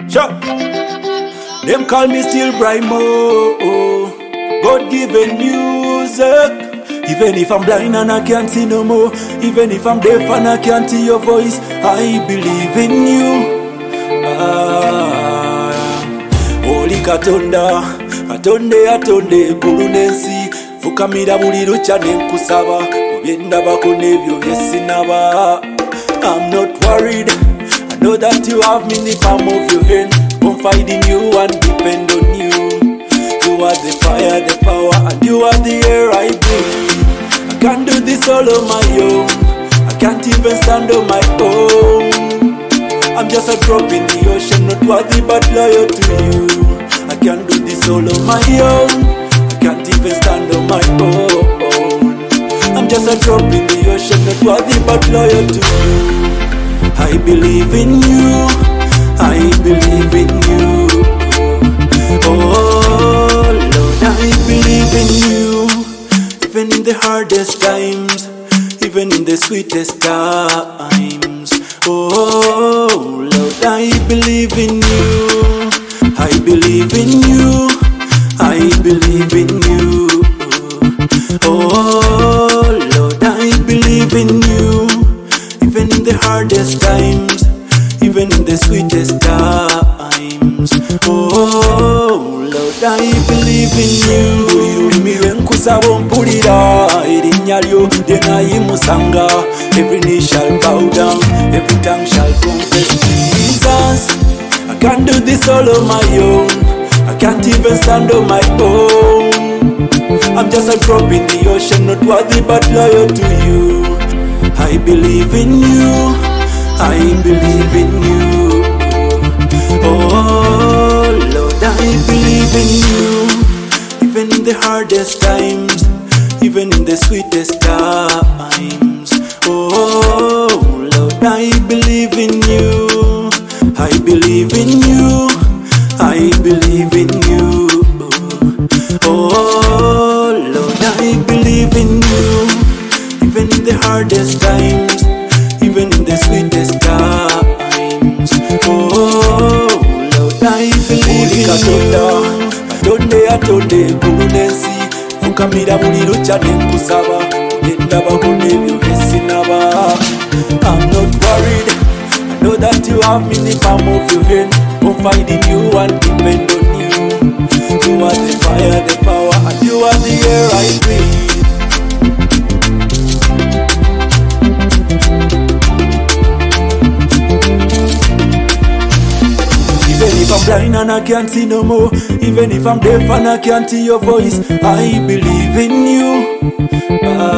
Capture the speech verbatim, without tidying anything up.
Sure. Them call me still Brymo, God-given music. Even if I'm blind and I can't see no more, even if I'm deaf and I can't hear your voice, I believe in you. Ah, Holy Katonda, Katonde Atonde Kulunensi, Fukamira buli lucha nenkusaba, Mubyenda bako nebyo byesinaba. I'm not worried, I know that you have me in the palm of your hand. Confide in you and depend on you. You are the fire, the power, and you are the air I breathe. I can't do this all on my own, I can't even stand on my own. I'm just a drop in the ocean, not worthy but loyal to you. I can't do this all on my own, I can't even stand on my own. I'm just a drop in the ocean, not worthy but loyal to you. I believe in you, I believe in you. Oh Lord, I believe in you. Even in the hardest times, even in the sweetest times. Oh Lord, I believe in you. I believe in you. I believe in you. Oh Lord, I believe in you. Even in the hardest times, even in the sweetest times. Oh Lord, I believe in you. Ulirulimi nkusaba mpulira erinnya lyo lye nayimusanga. Every knee shall bow down, every tongue shall confess Jesus. I can't do this all on my own, I can't even stand on my own. I'm just a drop in the ocean, not worthy but loyal to you. I believe in you, I believe in you. Oh Lord, I believe in you. Even in the hardest times, even in the sweetest times. Oh Lord, I believe in you. I believe in you. I believe in you. Oh Lord, I believe in you. Even in the hardest times, even in the sweetest times. Oh Lord, I believe in you. Katonde Atonde Kulunensi, Fukamira buli lucha nenkusaba, Mubyenda bako nebyo byesinaba. I'm not worried, I know that you have me in the palm of your hand. Confide in you and depend on you. You are the fire, the power, and you are the air I breathe. Even if I'm blind and I can't see no more, even if I'm deaf and I can't hear your voice, I believe in you.